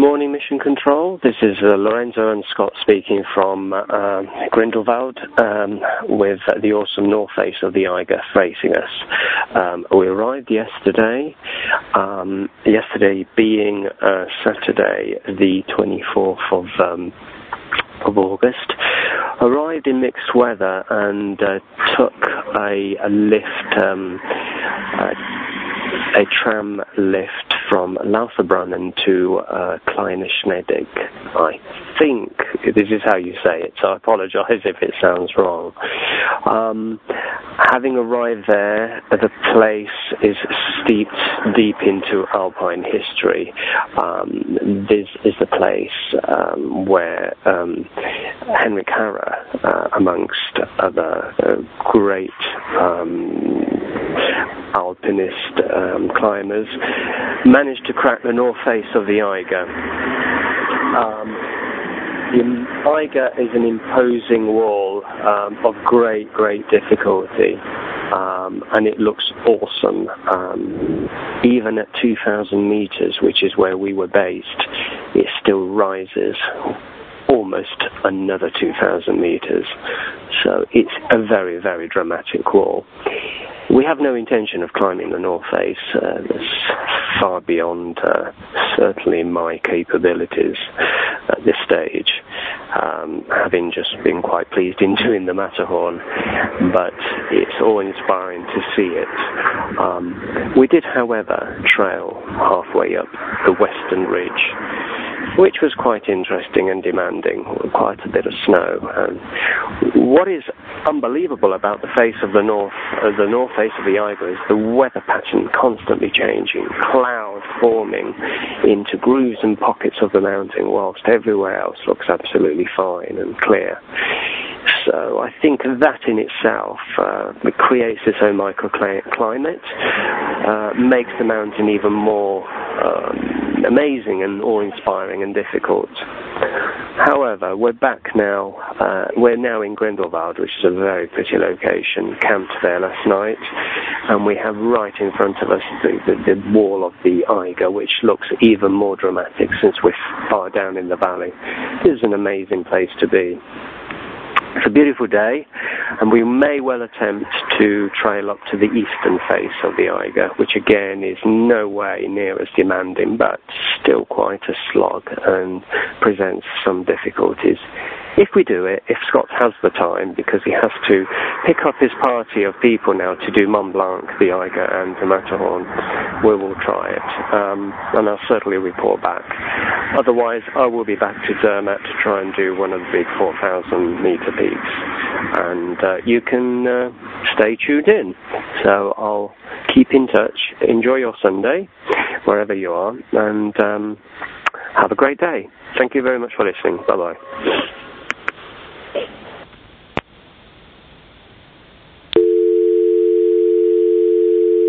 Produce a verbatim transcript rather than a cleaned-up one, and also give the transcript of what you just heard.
morning, Mission Control. This is uh, Lorenzo and Scott speaking from uh, Grindelwald um, with the awesome north face of the Eiger facing us. Um, we arrived yesterday, um, yesterday being uh, Saturday, the twenty-fourth of, um, of August. Arrived in mixed weather and uh, took a, a lift, um, uh, a tram lift from Lauterbrunnen to uh, Kleine Schneidig. I think this is how you say it, so I apologize if it sounds wrong. Um, having arrived there, the place is steeped deep into Alpine history. Um, this is the place um, where um, Henrik Harrer, uh, amongst other uh, great um, alpinist um, climbers, managed to crack the north face of the Eiger. Um, the Eiger is an imposing wall um, of great, great difficulty, um, and it looks awesome. Um, even at two thousand meters, which is where we were based, it still rises almost another two thousand meters. So it's a very, very dramatic wall. We have no intention of climbing the North Face. Uh, that's far beyond uh, certainly my capabilities at this stage, um, having just been quite pleased in doing the Matterhorn, but it's awe-inspiring to see it. Um, we did, however, trail halfway up the Western Ridge, which was quite interesting and demanding, with quite a bit of snow. And what is unbelievable about the face of the north, uh, the north face of the Eiger, is the weather pattern constantly changing, cloud forming into grooves and pockets of the mountain, whilst everywhere else looks absolutely fine and clear. So I think that in itself uh, creates its own microclimate, uh, makes the mountain even more um, amazing and awe-inspiring and difficult. However, we're back now. Uh, we're now in Grindelwald, which is a very pretty location. Camped there last night, and we have right in front of us the, the, the wall of the Eiger, which looks even more dramatic since we're far down in the valley. This is an amazing place to be. It's a beautiful day, and we may well attempt to trail up to the eastern face of the Eiger, which again is no way near as demanding, but still quite a slog and presents some difficulties. If we do it, if Scott has the time, because he has to pick up his party of people now to do Mont Blanc, the Eiger, and the Matterhorn, we will try it, um, and I'll certainly report back. Otherwise, I will be back to Zermatt to try and do one of the big four thousand meter peaks, and uh, you can uh, stay tuned in. So I'll keep in touch. Enjoy your Sunday, wherever you are, and um, have a great day. Thank you very much for listening. Bye-bye.